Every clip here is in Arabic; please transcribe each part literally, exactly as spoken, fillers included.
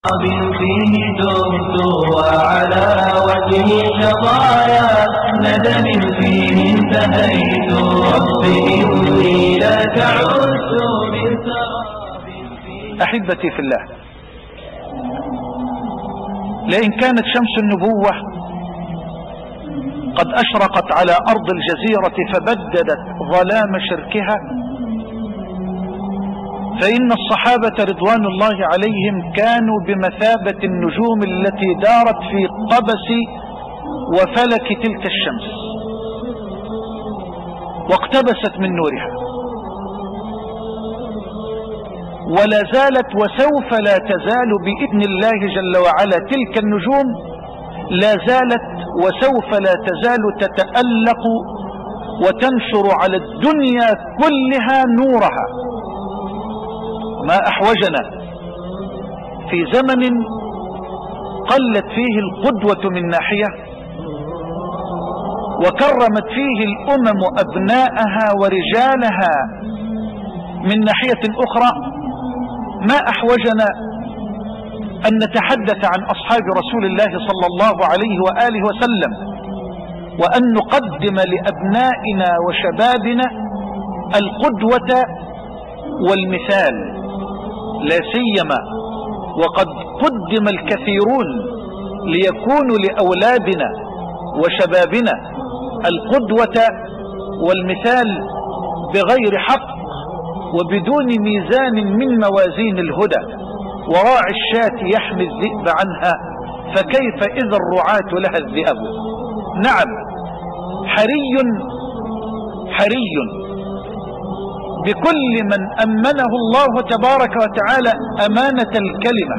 فيه دمت وعلى وجهي شظايا ندم فيه انتهيت رب إني لا تعدت من سراب فيه. أحبتي في الله، لئن كانت شمس النبوة قد أشرقت على أرض الجزيرة فبددت ظلام شركها، فإن الصحابة رضوان الله عليهم كانوا بمثابة النجوم التي دارت في قبس وفلك تلك الشمس واقتبست من نورها، ولا زالت وسوف لا تزال بإذن الله جل وعلا تلك النجوم لا زالت وسوف لا تزال تتألق وتنشر على الدنيا كلها نورها. ما أحوجنا في زمن قلت فيه القدوة من ناحية وكرمت فيه الأمم أبناءها ورجالها من ناحية أخرى، ما أحوجنا أن نتحدث عن أصحاب رسول الله صلى الله عليه وآله وسلم، وأن نقدم لأبنائنا وشبابنا القدوة والمثال، لا سيما وقد قدم الكثيرون ليكونوا لأولادنا وشبابنا القدوة والمثال بغير حق وبدون ميزان من موازين الهدى. وراعي الشاة يحمي الذئب عنها فكيف إذا الرعاة لها الذئب. نعم، حري حري بكل من أمنه الله تبارك وتعالى أمانة الكلمة،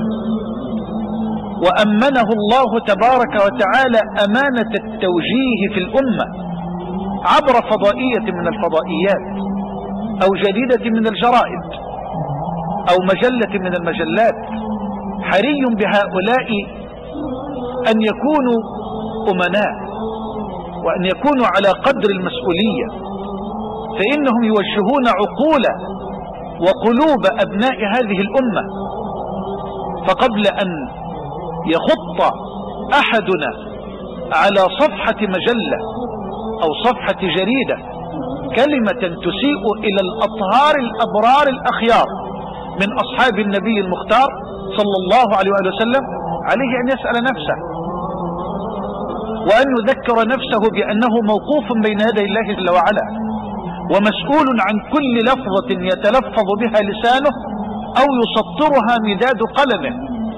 وأمنه الله تبارك وتعالى أمانة التوجيه في الأمة عبر فضائية من الفضائيات أو جريدة من الجرائد أو مجلة من المجلات. حري بهؤلاء أن يكونوا أمناء وأن يكونوا على قدر المسؤولية، فإنهم يوجهون عقول وقلوب أبناء هذه الأمة. فقبل أن يخط أحدنا على صفحة مجلة أو صفحة جريدة كلمة تسيء إلى الأطهار الأبرار الأخيار من أصحاب النبي المختار صلى الله عليه وسلم، عليه أن يسأل نفسه وأن يذكر نفسه بأنه موقوف بين يدي الله جل وعلا، ومسؤول عن كل لفظة يتلفظ بها لسانه أو يسطرها مداد قلمه.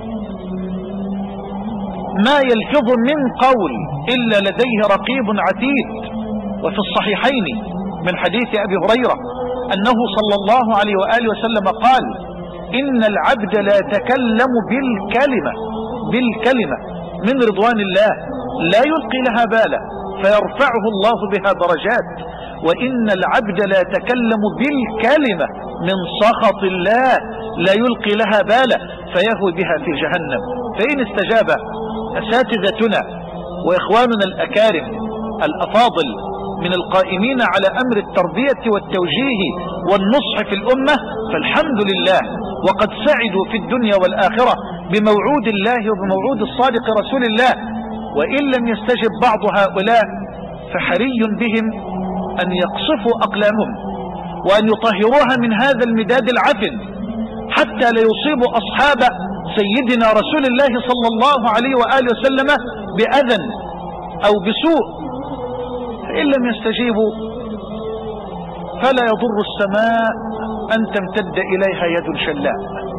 ما يلفظ من قول إلا لديه رقيب عتيد. وفي الصحيحين من حديث أبي هريرة أنه صلى الله عليه وآله وسلم قال: إن العبد لا يتكلم بالكلمة بالكلمة من رضوان الله لا يلقي لها بالا فيرفعه الله بها درجات، وإن العبد لا يتكلم بالكلمة من سخط الله لا يلقي لها بالا فيهوي بها في جهنم. فإن استجاب أساتذتنا وإخواننا الأكارم الأفاضل من القائمين على أمر التربية والتوجيه والنصح في الأمة فالحمد لله، وقد سعدوا في الدنيا والآخرة بموعود الله وبموعود الصادق رسول الله. وإن لم يستجب بعض هؤلاء فحري بهم أن يقصفوا أقلامهم وأن يطهروها من هذا المداد العفن حتى لا يصيب أصحاب سيدنا رسول الله صلى الله عليه وآله وسلم بأذى أو بسوء. فإن لم يستجيبوا فلا يضر السماء أن تمتد إليها يد شلاء.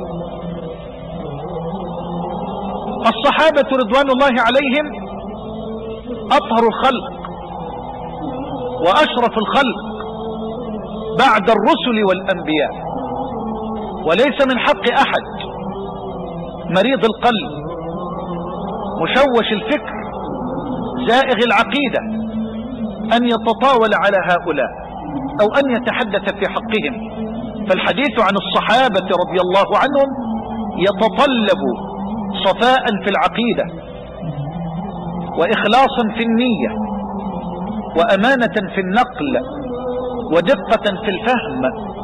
الصحابة رضوان الله عليهم أطهر الخلق وأشرف الخلق بعد الرسل والأنبياء، وليس من حق أحد مريض القلب مشوش الفكر زائغ العقيدة أن يتطاول على هؤلاء أو أن يتحدث في حقهم. فالحديث عن الصحابة رضي الله عنهم يتطلب صفاء في العقيدة وإخلاصا في النية وأمانة في النقل ودقة في الفهم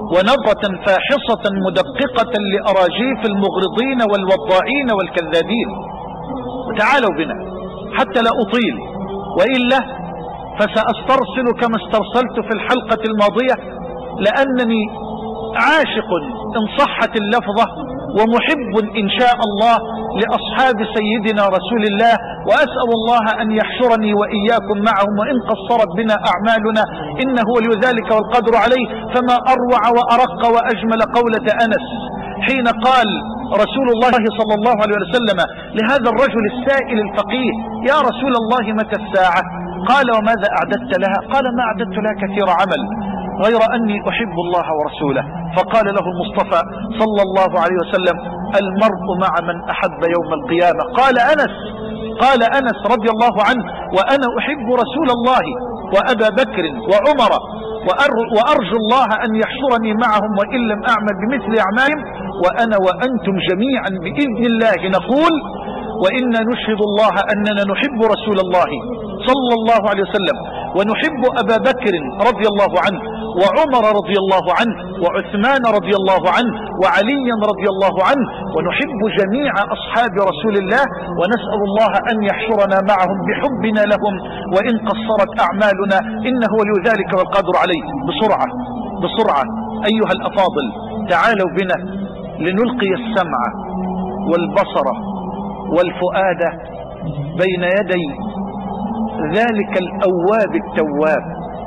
ونظرة فاحصة مدققة لأراجيف المغرضين والوضاعين والكذابين. وتعالوا بنا حتى لا أطيل، وإلا فسأسترسل كما استرسلت في الحلقة الماضية، لأنني عاشق إن صحت اللفظة ومحب إن شاء الله لأصحاب سيدنا رسول الله، وأسأل الله أن يحشرني وإياكم معهم وإن قصرت بنا أعمالنا إنه ولي ذلك والقدر عليه. فما أروع وأرق وأجمل قولة أنس حين قال رسول الله صلى الله عليه وسلم لهذا الرجل السائل الفقيه: يا رسول الله متى الساعة؟ قال: وماذا أعددت لها؟ قال: ما أعددت لها كثير عمل غير أني أحب الله ورسوله. فقال له المصطفى صلى الله عليه وسلم: المرء مع من أحب يوم القيامة. قال أنس قال أنس رضي الله عنه: وأنا أحب رسول الله وأبا بكر وعمر وأرجو الله أن يحشرني معهم وإن لم أعمل بمثل أعمالهم، وأنا وأنتم جميعا بإذن الله نقول وإنا نشهد الله أننا نحب رسول الله صلى الله عليه وسلم، ونحب أبا بكر رضي الله عنه وعمر رضي الله عنه وعثمان رضي الله عنه وعليا رضي الله عنه، ونحب جميع أصحاب رسول الله، ونسأل الله أن يحشرنا معهم بحبنا لهم وإن قصرت أعمالنا إنه ولي ذلك والقادر عليه. بسرعة بسرعة أيها الأفاضل، تعالوا بنا لنلقي السمع والبصر والفؤاد بين يدي ذلك الأواب التواب.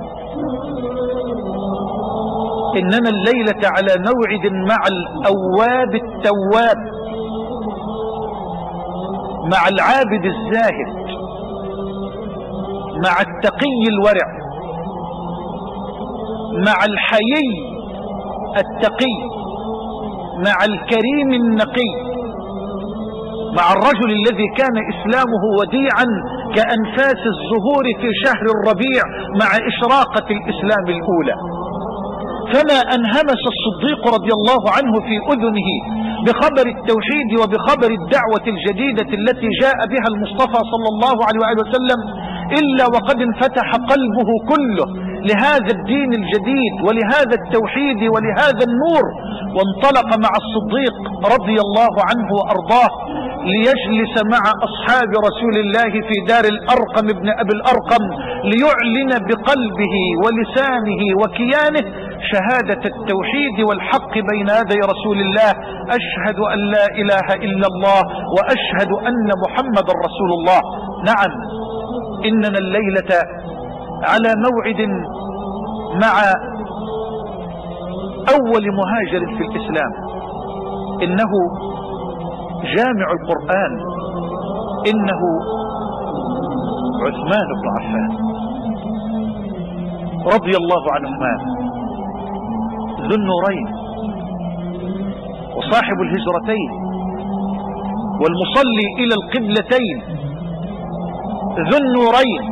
إننا الليلة على موعد مع الأواب التواب، مع العابد الزاهد، مع التقي الورع، مع الحيي التقي، مع الكريم النقي، مع الرجل الذي كان إسلامه وديعا كأنفاس الزهور في شهر الربيع مع إشراقة الإسلام الأولى. فما أنهمس الصديق رضي الله عنه في أذنه بخبر التوحيد وبخبر الدعوة الجديدة التي جاء بها المصطفى صلى الله عليه وسلم إلا وقد انفتح قلبه كله لهذا الدين الجديد ولهذا التوحيد ولهذا النور، وانطلق مع الصديق رضي الله عنه وأرضاه ليجلس مع أصحاب رسول الله في دار الأرقم ابن أبي الأرقم ليعلن بقلبه ولسانه وكيانه شهادة التوحيد والحق بين يدي رسول الله: أشهد أن لا إله إلا الله وأشهد أن محمد رسول الله. نعم، إننا الليلة على موعد مع أول مهاجر في الإسلام، إنه جامع القرآن، إنه عثمان بن عفان رضي الله عن عثمان ذو النورين وصاحب الهجرتين والمصلي إلى القبلتين، ذو النورين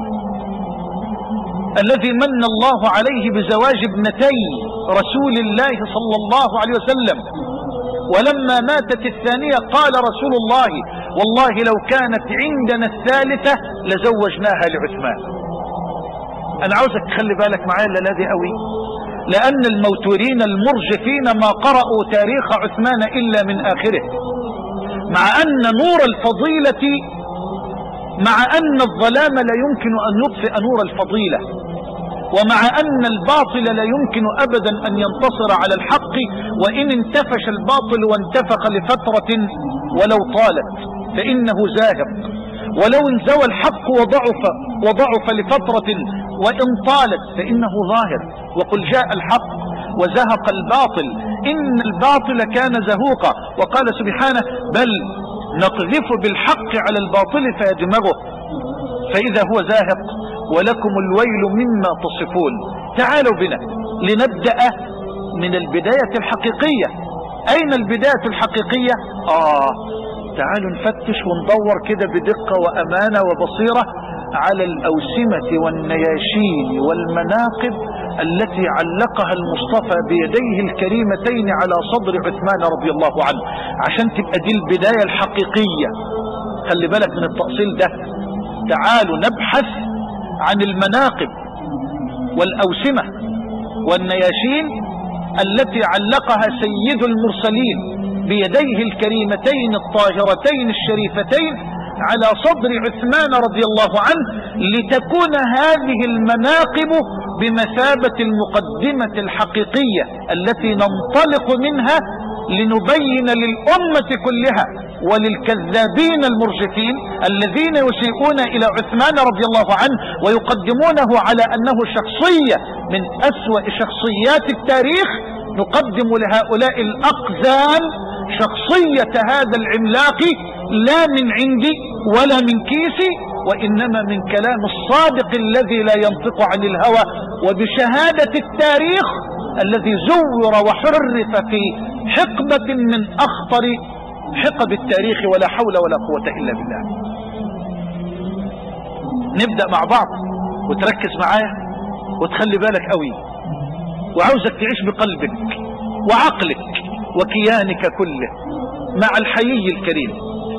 الذي من الله عليه بزواج ابنتي رسول الله صلى الله عليه وسلم، ولما ماتت الثانية قال رسول الله: والله لو كانت عندنا الثالثة لزوجناها لعثمان. أنا عاوزك تخلي بالك معايا الذي قوي، لأن الموتورين المرجفين ما قرأوا تاريخ عثمان إلا من آخره، مع أن نور الفضيلة مع أن الظلام لا يمكن أن يطفئ نور الفضيلة، ومع أن الباطل لا يمكن أبدا أن ينتصر على الحق، وإن انتفش الباطل وانتفق لفترة ولو طالت فإنه زاهق، ولو انزوى الحق وضعف وضعف لفترة وإن طالت فإنه ظاهر. وقل جاء الحق وزهق الباطل إن الباطل كان زهوقا، وقال سبحانه: بل نقذف بالحق على الباطل فيدمغه فإذا هو زاهق ولكم الويل مما تصفون. تعالوا بنا لنبدأ من البداية الحقيقية. أين البداية الحقيقية؟ آه تعالوا نفتش وندور كده بدقة وأمانة وبصيرة على الأوسمة والنياشين والمناقب التي علقها المصطفى بيديه الكريمتين على صدر عثمان رضي الله عنه، عشان تبقى دي البداية الحقيقية. خلي بالك من التأصيل ده. تعالوا نبحث عن المناقب والأوسمة والنياشين التي علقها سيد المرسلين بيديه الكريمتين الطاهرتين الشريفتين على صدر عثمان رضي الله عنه، لتكون هذه المناقب بمثابة المقدمة الحقيقية التي ننطلق منها لنبين للأمة كلها وللكذابين المرجفين الذين يسيئون إلى عثمان رضي الله عنه ويقدمونه على أنه شخصية من أسوأ شخصيات التاريخ، نقدم لهؤلاء الأقزام شخصية هذا العملاق لا من عندي ولا من كيسي، وإنما من كلام الصادق الذي لا ينطق عن الهوى، وبشهادة التاريخ الذي زور وحرف في حقبة من أخطر حقب التاريخ، ولا حول ولا قوة إلا بالله. نبدأ مع بعض وتركز معايا وتخلي بالك قوي، وعاوزك تعيش بقلبك وعقلك وكيانك كله مع الحيي الكريم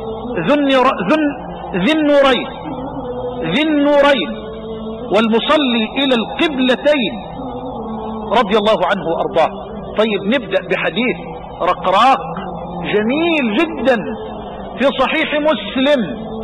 ذي النورين ذي النورين والمصلي إلى القبلتين رضي الله عنه وأرضاه. طيب نبدأ بحديث رقراق جميل جدا في صحيح مسلم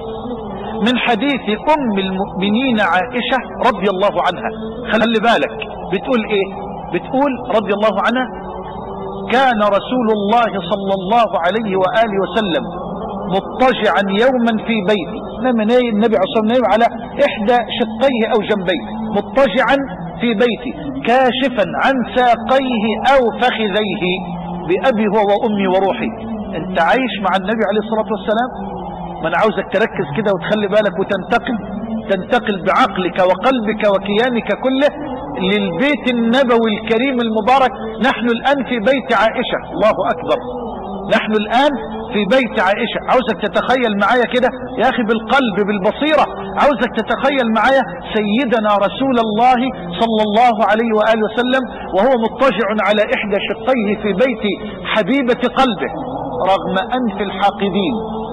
من حديث أم المؤمنين عائشة رضي الله عنها. خلي بالك بتقول إيه؟ بتقول رضي الله عنها: كان رسول الله صلى الله عليه وآله وسلم مضطجعا يوما في بيته. النبي عليه الصلاة والسلام على إحدى شقيه أو جنبيه، مضطجعا في بيته كاشفا عن ساقيه أو فخذيه بأبي هو وأمي وروحي. انت عايش مع النبي عليه الصلاة والسلام؟ ما انا عاوزك تركز كده وتخلي بالك وتنتقل تنتقل بعقلك وقلبك وكيانك كله للبيت النبوي الكريم المبارك. نحن الآن في بيت عائشة، الله أكبر، نحن الآن في بيت عائشة. عاوزك تتخيل معايا كده يا أخي بالقلب بالبصيرة، عاوزك تتخيل معايا سيدنا رسول الله صلى الله عليه وآله وسلم وهو مضطجع على إحدى شقيه في بيت حبيبة قلبه رغم أنف الحاقدين،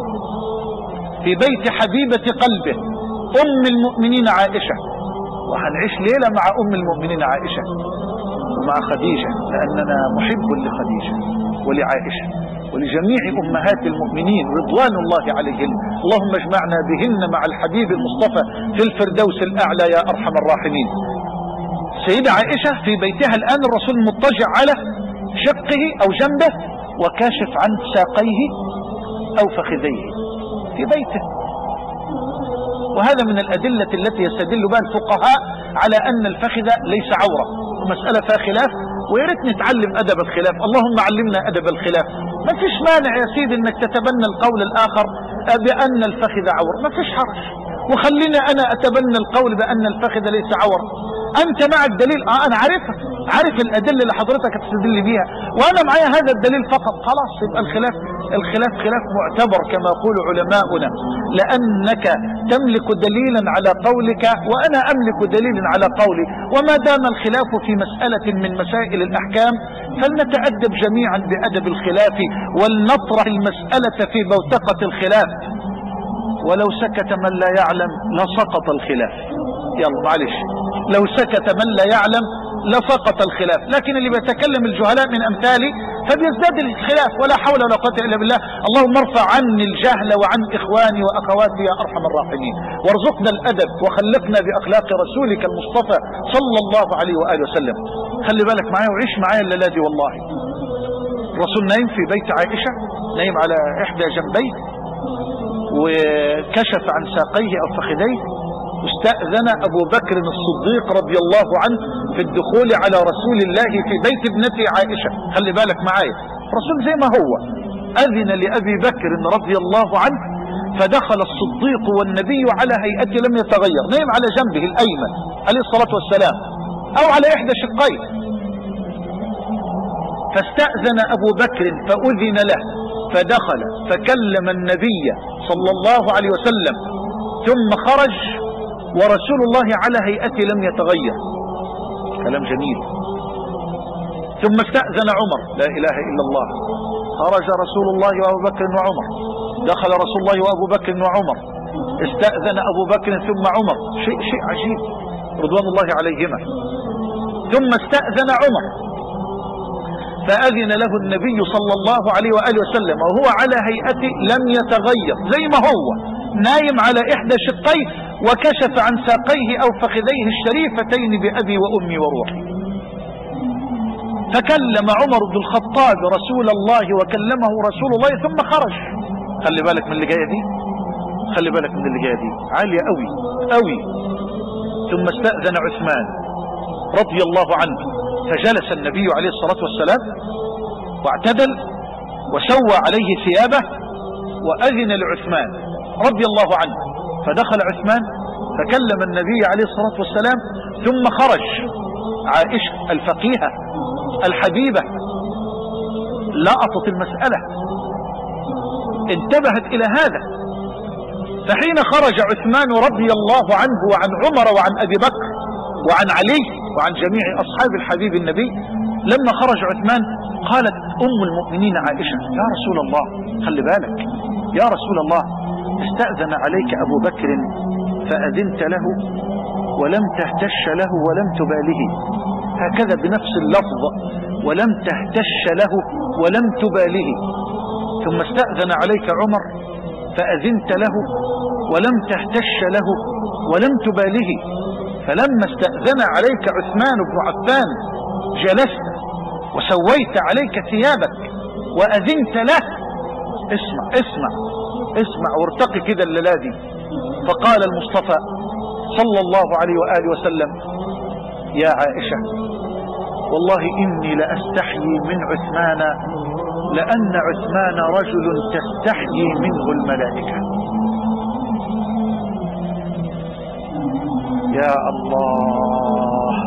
في بيت حبيبة قلبه أم المؤمنين عائشة. وهنعيش ليلة مع أم المؤمنين عائشة ومع خديجة، لأننا محب لخديجة ولعائشة ولجميع أمهات المؤمنين رضوان الله عليهن. اللهم اجمعنا بهن مع الحبيب المصطفى في الفردوس الأعلى يا أرحم الراحمين. سيدة عائشة في بيتها الآن، الرسول مضطجع على شقه أو جنبه وكاشف عن ساقيه أو فخذيه في بيته. وهذا من الأدلة التي يستدل بها الفقهاء على أن الفخذ ليس عورة، ومسألة فيها خلاف، وياريت نتعلم أدب الخلاف. اللهم علمنا أدب الخلاف. ما فيش مانع يا سيدي انك تتبنى القول الآخر بأن الفخذ عورة، ما فيش حرج، وخلينا أنا أتبنى القول بأن الفخذ ليس عورة. أنت مع الدليل، آه أنا عارفها، عارف الأدلة اللي حضرتك هتستدل بيها، وأنا معايا هذا الدليل فقط، خلاص يبقى الخلاف الخلاف خلاف معتبر كما يقول علماؤنا، لأنك تملك دليلا على قولك وأنا أملك دليلا على قولي. وما دام الخلاف في مسألة من مسائل الأحكام فلنتأدب جميعا بأدب الخلاف ولنطرح المسألة في بوتقة الخلاف. ولو سكت من لا يعلم لسقط الخلاف. يلا معلش، لو سكت من لا يعلم لسقط الخلاف، لكن اللي بيتكلم الجهلاء من أمثالي فبيزداد الخلاف، ولا حول ولا قوة إلا بالله. اللهم ارفع عني الجهل وعن إخواني وأخواتي يا أرحم الراحمين، وارزقنا الأدب وخلقنا بأخلاق رسولك المصطفى صلى الله عليه وآله وسلم. خلي بالك معايا وعيش معايا الليلة دي والله. الرسول نايم في بيت عائشة، نايم على إحدى جنبيه وكشف عن ساقيه أو فخذيه. استأذن أبو بكر الصديق رضي الله عنه في الدخول على رسول الله في بيت ابنته عائشة. خلي بالك معايا، الرسول زي ما هو أذن لأبي بكر رضي الله عنه فدخل الصديق والنبي على هيئته لم يتغير، نايم على جنبه الأيمن عليه الصلاة والسلام أو على إحدى شقيه. فاستأذن أبو بكر فأذن له فدخل فكلم النبي صلى الله عليه وسلم ثم خرج ورسول الله على هيئته لم يتغير. كلام جميل. ثم استأذن عمر، لا إله إلا الله. خرج رسول الله وأبو بكر وعمر، دخل رسول الله وأبو بكر وعمر، استأذن أبو بكر ثم عمر، شيء شيء عجيب رضوان الله عليهما. ثم استأذن عمر فأذن له النبي صلى الله عليه وآله وسلم وهو على هيئته لم يتغير زي ما هو نايم على إحدى شقيه، وكشف عن ساقيه أو فخذيه الشريفتين بأبي وأمي وروحي. فكلم عمر بن الخطاب رسول الله وكلمه رسول الله ثم خرج. خلي بالك من اللي جاية دي، خلي بالك من اللي جاية دي عالية قوي قوي. ثم استأذن عثمان رضي الله عنه، فجلس النبي عليه الصلاة والسلام واعتدل وسوى عليه ثيابه وأذن لعثمان رضي الله عنه، فدخل عثمان فكلم النبي عليه الصلاة والسلام ثم خرج. عائشة الفقيهة الحبيبة لقطت المسألة، انتبهت إلى هذا. فحين خرج عثمان رضي الله عنه وعن عمر وعن أبي بكر وعن علي وعن جميع أصحاب الحبيب النبي، لما خرج عثمان قالت أم المؤمنين عائشة: يا رسول الله، خلي بالك يا رسول الله، استأذن عليك أبو بكر فأذنت له ولم تهتش له ولم تباله، هكذا بنفس اللفظ، ولم تهتش له ولم تباله. ثم استأذن عليك عمر فأذنت له ولم تهتش له ولم تباله، فلما استأذن عليك عثمان بن عفان جلست وسويت عليك ثيابك وأذنت له. اسمع اسمع اسمع وارتقي كده الليلة دي. فقال المصطفى صلى الله عليه وآله وسلم: يا عائشة، والله إني لأستحيي من عثمان لأن عثمان رجل تستحيي منه الملائكة. يا الله،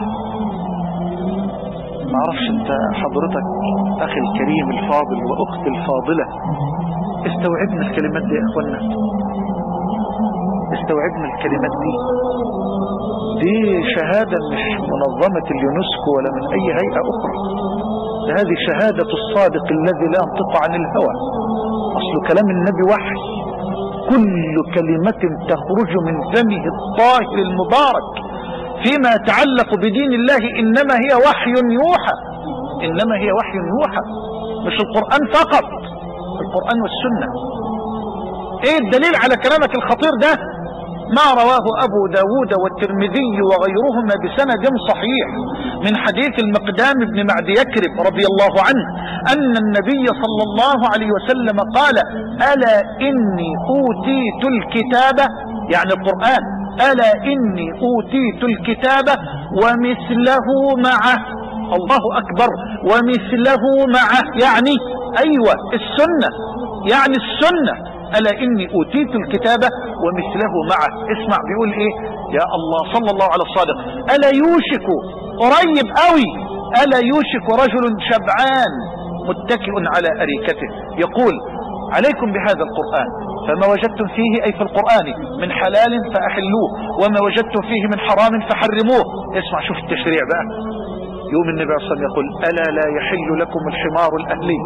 ما اعرفش انت حضرتك اخي الكريم الفاضل واختي الفاضلة استوعبنا الكلمات دي يا اخوانا، استوعبنا الكلمات دي. دي شهادة مش منظمة اليونسكو ولا من اي هيئة اخرى، هذه شهادة الصادق الذي لا ينطق عن الهوى. اصل كلام النبي وحي، كل كلمة تخرج من فمه الطاهر المبارك فيما يتعلق بدين الله إنما هي وحي يوحى، إنما هي وحي يوحى، مش القرآن فقط، القرآن والسنة. ايه الدليل على كلامك الخطير ده؟ ما رواه أبو داود والترمذي وغيرهما بسند صحيح من حديث المقدام بن معد يكرب رضي الله عنه أن النبي صلى الله عليه وسلم قال: ألا إني أوتيت الكتاب، يعني القرآن، ألا إني أوتيت الكتاب ومثله معه، الله أكبر، ومثله معه، يعني أيوة السنة، يعني السنة. ألا إني أوتيت الكتاب ومثله معه. اسمع بيقول إيه؟ يا الله، صلى الله على الصادق: ألا يوشك، قريب قوي، ألا يوشك رجل شبعان متكئ على أريكته يقول: عليكم بهذا القرآن، فما وجدتم فيه أي في القرآن من حلال فأحلوه، وما وجدتم فيه من حرام فحرموه. اسمع، شوف التشريع بقى. يوم النبي صلى الله عليه وسلم يقول: ألا لا يحل لكم الحمار الأهلي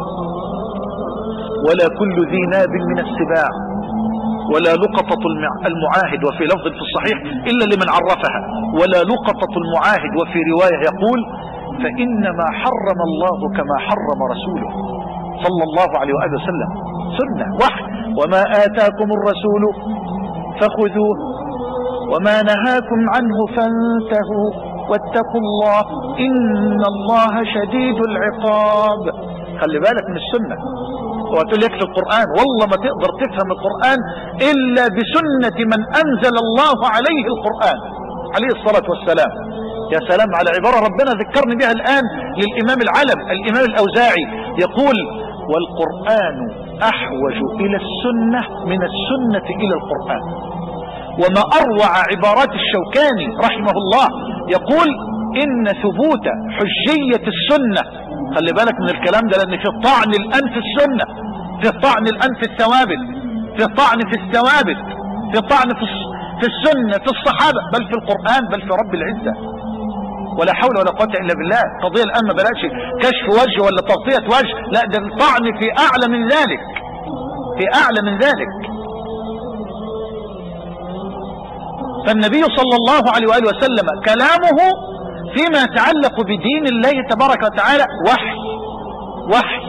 ولا كل ذي ناب من السباع ولا لقطة المعاهد، وفي لفظ في الصحيح إلا لمن عرفها، ولا لقطة المعاهد، وفي رواية يقول: فإنما حرم الله كما حرم رسوله صلى الله عليه وآله وسلم. سنة وحي. وما آتاكم الرسول فخذوه وما نهاكم عنه فانتهوا واتقوا الله إن الله شديد العقاب. خلي بالك من السنة. وتقول لك في القرآن، والله ما تقدر تفهم القرآن إلا بسنة من أنزل الله عليه القرآن عليه الصلاة والسلام. يا سلام على عبارة ربنا ذكرني بها الآن للإمام العلم الإمام الأوزاعي، يقول: والقرآن أحوج إلى السنة من السنة إلى القرآن. وما أروع عبارات الشوكاني رحمه الله، يقول: إن ثبوت حجية السنة، خلي بالك من الكلام ده، لأن في طعن الآن في السنة، في طعن الآن في الثوابت، في طعن في الثوابت، في طعن في في السنة، في الصحابة، بل في القرآن، بل في رب العزة. ولا حول ولا قوة إلا بالله. قضية الآن ما بلاش كشف وجه ولا تغطية وجه، لا، ده الطعن في أعلى من ذلك، في أعلى من ذلك. فالنبي صلى الله عليه وآله وسلم كلامه فيما يتعلق بدين الله تبارك وتعالى وحي وحي،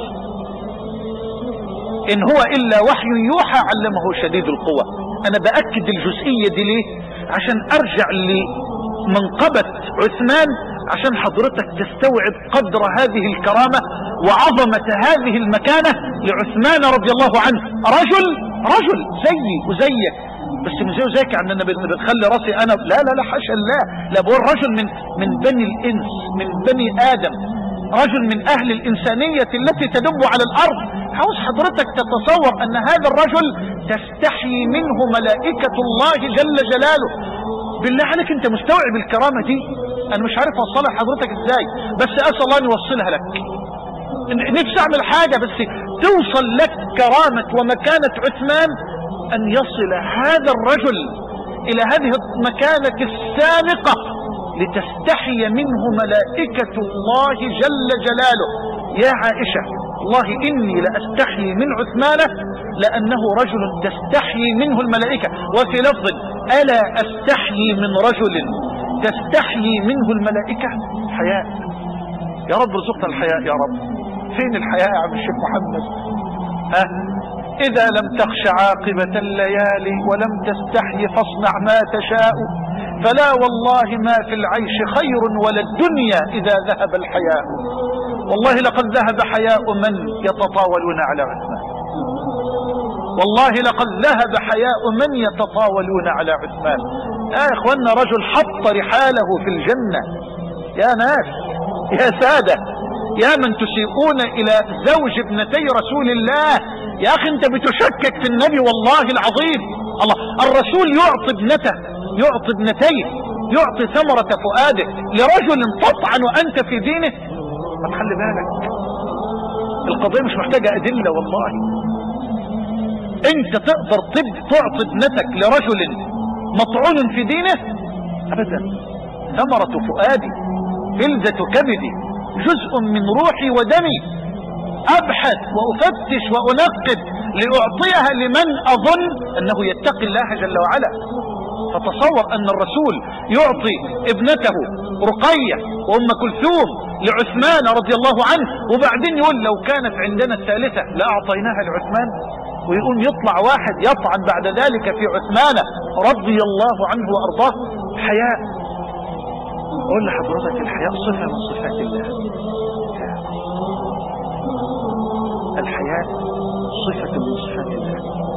إن هو إلا وحي يوحى علمه شديد القوى. أنا بأكد الجزئية دي ليه؟ عشان أرجع لمنقبة عثمان، عشان حضرتك تستوعب قدر هذه الكرامة وعظمة هذه المكانة لعثمان رضي الله عنه. رجل رجل زيي وزيك، بس مش زي وزيك يعني أنا بتخلي راسي أنا، لا لا لا حاشا الله، لا بقول رجل من من بني الإنس، من بني آدم، رجل من أهل الإنسانية التي تدب على الأرض. عاوز حضرتك تتصور أن هذا الرجل تستحي منه ملائكة الله جل جلاله. بالله عليك أنت مستوعب الكرامة دي؟ أنا مش عارف أوصلها لحضرتك إزاي، بس أسأل الله أن يوصلها لك. نفسي أعمل حاجة بس توصل لك كرامة ومكانة عثمان، أن يصل هذا الرجل إلى هذه المكانة السابقة لتستحي منه ملائكة الله جل جلاله. يا عائشة والله إني لأستحي من عثمان لأنه رجل تستحي منه الملائكة. وفي لفظ ألا أستحي من رجل تستحي منه الملائكة. حياء يا رب، رزقنا الحياء يا رب. فين الحياء يا عم الشيخ محمد؟ ها؟ إذا لم تخش عاقبة الليالي ولم تستحي فاصنع ما تشاء، فلا والله ما في العيش خير ولا الدنيا إذا ذهب الحياء. والله لقد ذهب حياء من يتطاولون على عثمان، والله لقد ذهب حياء من يتطاولون على عثمان. يا إخوانا رجل حط رحاله في الجنة. يا ناس، يا سادة، يا من تسيئون إلى زوج ابنتي رسول الله، يا أخي أنت بتشكك في النبي والله العظيم. الله، الرسول يعطي ابنته، يعطي ابنتيه، يعطي ثمرة فؤاده لرجل تطعن وأنت في دينه. ما تخلي بالك، القضية مش محتاجة أدلة والله. أنت تقدر تعطي ابنتك لرجل مطعون في دينه؟ أبدا. ثمرة فؤادي، فلذة كبدي، جزء من روحي ودمي، أبحث وأفتش وأنقب لأعطيها لمن أظن أنه يتقي الله جل وعلا. فتصور أن الرسول يعطي ابنته رقية وأم كلثوم لعثمان رضي الله عنه، وبعدين يقول لو كانت عندنا الثالثة لأعطيناها لعثمان، ويقوم يطلع واحد يطعن بعد ذلك في عثمان رضي الله عنه وأرضاه. حياء. أقول لحضرتك الحياء صفة من صفات الله. الحياء صفة من صفات الله.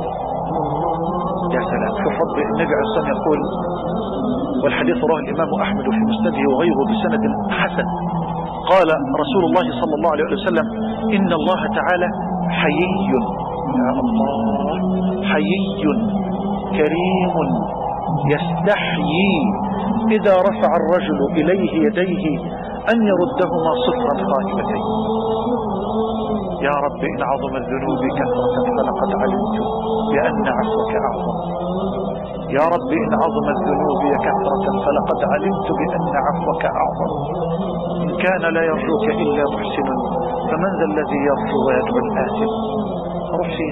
يا سلام، شوف رب النبي عليه الصلاة والسلام يقول، والحديث رواه الإمام أحمد في مسنده وغيره بسند حسن، قال رسول الله صلى الله عليه وسلم إن الله تعالى حيي، يا الله، حيي كريم يستحيي إذا رفع الرجل إليه يديه أن يردهما صفرا خائبتين. يا رب إن عظم الذنوب كثرة فلقد علمت بأن عفوك أعظم. يا رب إن عظم الذنوب كثرة فلقد علمت بأن عفوك أعظم. إن كان لا يرجوك إلا محسن فمن ذا الذي يرجو ويدعو الآثم؟ روح فيه.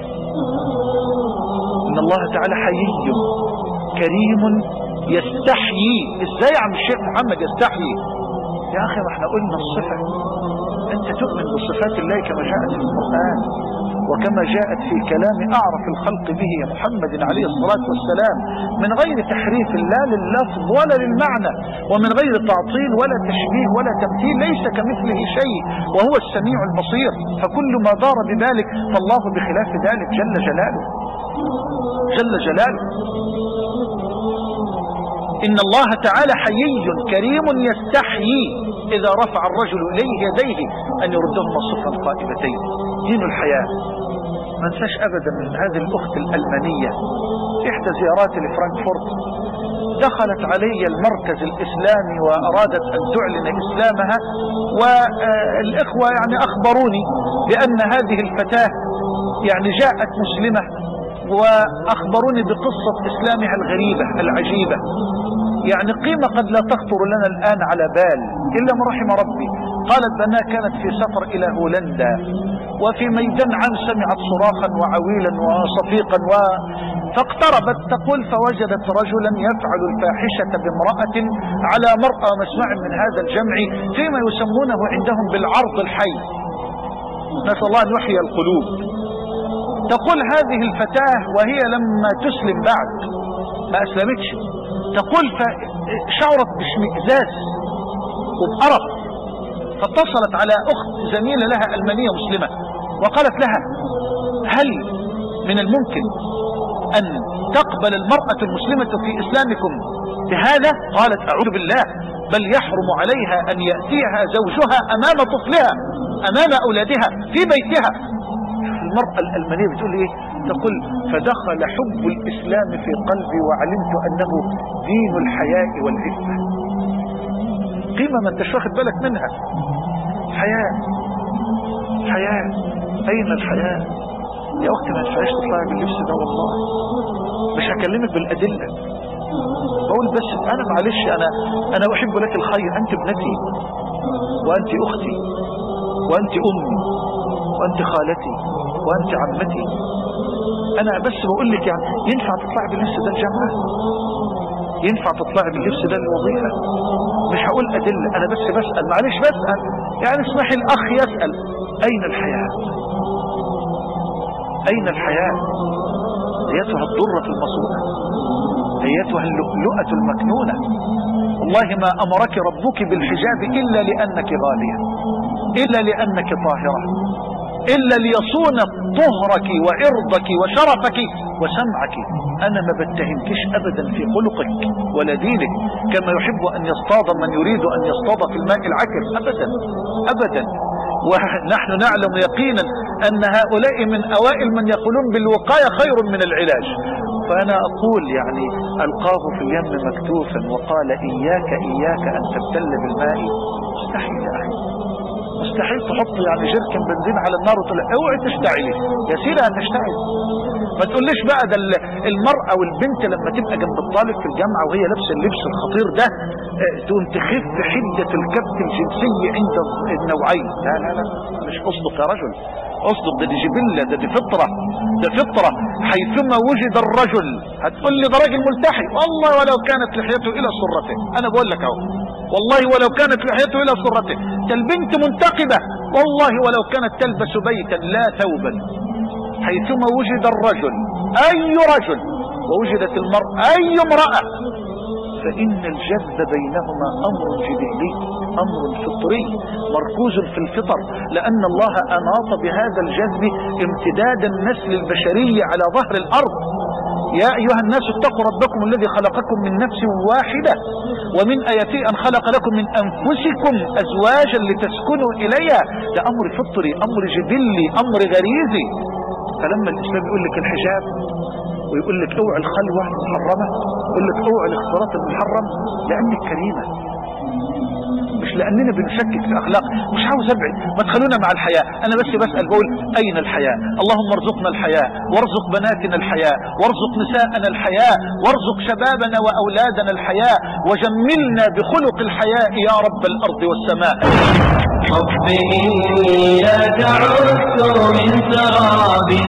إن الله تعالى حيي كريم يستحيي. ازاي يا عم الشيخ محمد يستحيي؟ يا أخي ما احنا قلنا الصفة. أنت تؤمن بصفات الله كما جاءت في القرآن وكما جاءت في كلام أعرف الخلق به محمد عليه الصلاة والسلام، من غير تحريف لا لللفظ ولا للمعنى، ومن غير تعطيل ولا تشبيه ولا تمثيل. ليس كمثله شيء وهو السميع البصير، فكل ما دار بذلك فالله بخلاف ذلك جل جلاله جل جلاله. إن الله تعالى حيي كريم يستحيي إذا رفع الرجل إليه يديه أن يردهما صفرا قائمتين. دين الحياة. ما انساش أبدا من هذه الأخت الألمانية في إحدى زياراتي لفرانكفورت، دخلت علي المركز الإسلامي وأرادت أن تعلن إسلامها، والإخوة يعني أخبروني بأن هذه الفتاة يعني جاءت مسلمة، وأخبروني بقصة إسلامها الغريبة العجيبة، يعني قيمة قد لا تخطر لنا الآن على بال إلا ما رحم ربي. قالت بأنها كانت في سفر إلى هولندا، وفي ميدان عام سمعت صراخا وعويلا وصفيقا و... فاقتربت تقول فوجدت رجلا يفعل الفاحشة بامرأة على مرأى مسمع من هذا الجمع فيما يسمونه عندهم بالعرض الحي. نسأل الله أن يحيي القلوب. تقول هذه الفتاة وهي لما تسلم بعد ما أسلمتش، تقول فشعرت باشمئزاز وبقرف، فاتصلت على أخت زميلة لها ألمانية مسلمة وقالت لها هل من الممكن أن تقبل المرأة المسلمة في إسلامكم بهذا؟ قالت أعوذ بالله، بل يحرم عليها أن يأتيها زوجها أمام طفلها أمام أولادها في بيتها. المرأة الألمانية بتقول إيه؟ تقول فدخل حب الإسلام في قلبي وعلمت أنه دين الحياء والعفة. قيمة ما انتش واخد بالك منها. حياء حياء، أين الحياء يا أختي؟ ما ينفعش تطلعي باللبس ده والله. مش هكلمك بالأدلة، بقول بس أنا معلش أنا أنا أحب لك الخير، أنت ابنتي وأنت أختي وأنت أمي وأنت خالتي وأنت عمتي. أنا بس بقول لك يعني ينفع تطلعي باللبس ده الجامعة؟ ينفع تطلعي باللبس ده الوظيفة؟ مش هقول أدلة، أنا بس بسأل، معلش بسأل يعني. اسمحي الأخ يسأل أين الحياة؟ أين الحياة؟ أيتها الضرة المصونة، أيتها اللؤلؤة المكنونة، والله ما أمرك ربك بالحجاب إلا لأنك غالية، إلا لأنك طاهرة، إلا ليصون طهرك وعرضك وشرفك وسمعك. أنا ما بتهمكش أبدا في خلقك ولا دينك، كما يحب أن يصطاد من يريد أن يصطاد في الماء العكر، أبدا أبدا. ونحن نعلم يقينا أن هؤلاء من أوائل من يقولون بالوقاية خير من العلاج. فأنا أقول يعني ألقاه في اليم مكتوفا وقال إياك إياك أن تبتل بالماء. مستحيل يا أخي، مستحيل تحط يعني جركن بنزين على النار وتقول اوعي تشتعلي يا سيدي هتشتعل. ما تقوليش بقى ده المرأة والبنت لما تبقى جنب الطالب في الجامعة وهي لابسه اللبس الخطير ده تقوم تخف حدة الكبت الجنسي عند النوعين. لا لا لا، مش اصدق يا رجل، اصدق، ده دي جبلة، ده دي فطرة، ده فطرة. حيثما وجد الرجل، هتقول لي ده راجل ملتحي، والله ولو كانت لحيته الى سرته، انا بقول لك اهو والله ولو كانت لحيته الى سرته. البنت منتقبة والله ولو كانت تلبس بيتا لا ثوبا. حيثما وجد الرجل اي رجل ووجدت المرأة اي امرأة فإن الجذب بينهما أمر جبلي، أمر فطري مركوز في الفطر، لأن الله أناط بهذا الجذب امتداد النسل البشري على ظهر الأرض. يا أيها الناس اتقوا ربكم الذي خلقكم من نفس واحدة ومن آياته أن خلق لكم من أنفسكم أزواجا لتسكنوا إليها. ده أمر فطري، أمر جبلي، أمر غريزي. فلما الإسلام يقول لك الحجاب ويقول لك اوعي الخلوة محرمة، يقول لك اوعي الاختلاط المحرم، لأنك كريمة، مش لأننا بنشكك في أخلاق. مش عاوز أبعد، ما تخلونا مع الحياة. أنا بس بسأل بقول أين الحياة؟ اللهم ارزقنا الحياة، وارزق بناتنا الحياة، وارزق نساءنا الحياة، وارزق شبابنا وأولادنا الحياة، وجملنا بخلق الحياء يا رب الأرض والسماء. رب إني لا تعدت من سراب